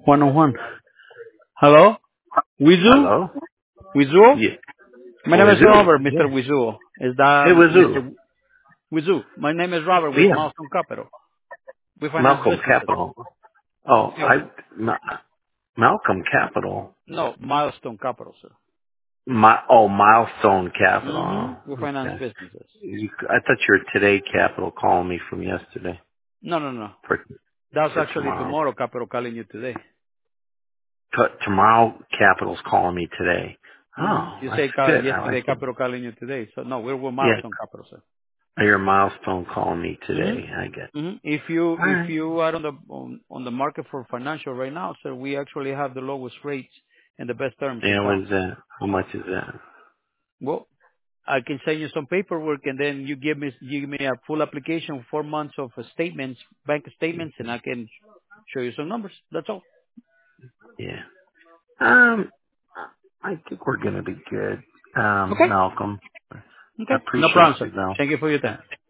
Juan on Juan. Hello? Wizu? Hello? Wizu? Yeah. My name is Wazoo. Robert, Mr. Yeah. Wizu. Is Hey, that Wazoo. Mr. Wizu? My name is Robert with Yeah. Milestone Capital. We finance Malcolm businesses. Capital. Oh, Yeah, Ma- Malcolm Capital. no, Milestone Capital, sir. Milestone Capital. We finance Okay. businesses. I thought you were Today Capital calling me from yesterday No, no, no. for That's for actually tomorrow. tomorrow Capital calling you today. Tomorrow Capital's calling me today. Oh, You that's say good. I yesterday like it. Capital calling you today. So no, we're with Yeah. Milestone Capital, sir. Your Milestone calling me hmm today. I get. If All right. you are on the market for financial right now, sir, we actually have the lowest rates and the best terms in Yeah, what town. is that? How much is that? Well, I can send you some paperwork, and then you give me a full application, 4 months of statements, bank statements, and I can show you some numbers. That's all. Yeah. Um, I think we're gonna be good. Okay. Malcolm. I Okay. No appreciate problem, you sir. though. Thank you for your time.